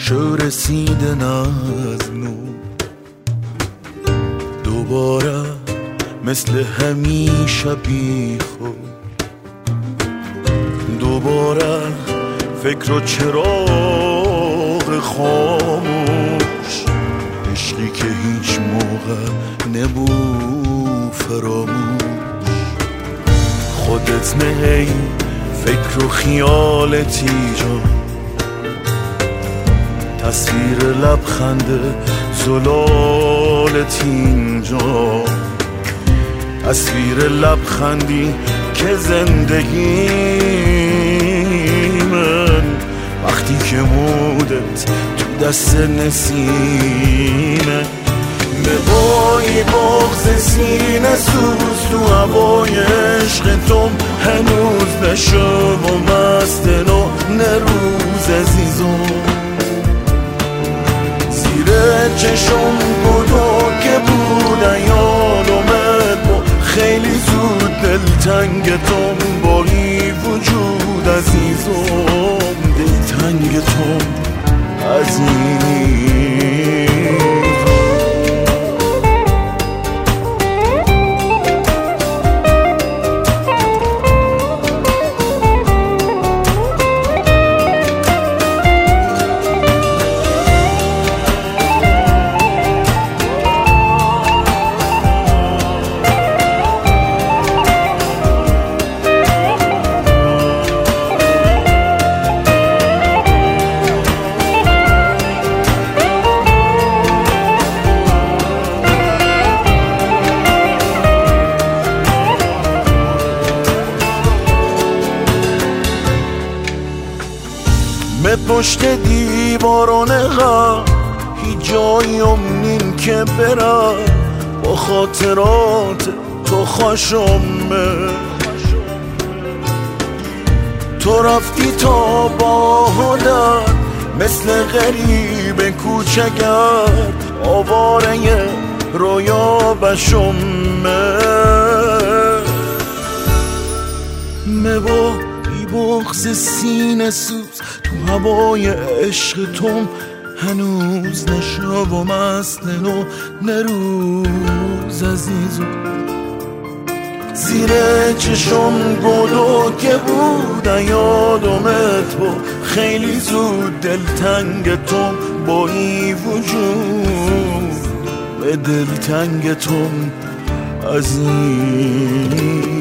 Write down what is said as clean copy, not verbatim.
که رسیدن از نو دوباره مثل همیشه بی خود دوباره فکر و چراغ خاموش عشقی که هیچ موقع نبود فراموش خودت نه فکر و خیالت ایجا تصویر لبخند زلالت اینجا تصویر لبخندی که زندگی من وقتی که مودت تو دست نسیمه بوی بغض سینه سوز تو هوای عشق توم هنوز نشو و مستن و نروز عزیزم زیر چشم بودو که بود یادمت با خیلی زود دلتنگ توم بایی وجود عزیزم دلتنگ توم عزیز به پشت دیواران غم هیچ جایم نیم که برم با خاطرات تو خوشمه تو رفتی تا باهدن مثل غریب کوچگر آواره رویا بشمه با بغض سینه سوز تو هوای عشق توم هنوز نشو و مستن و نروز عزیزم زیر چشم گلو که بود یادمت با خیلی زود دلتنگ توم بایی وجود به دلتنگ توم عزیز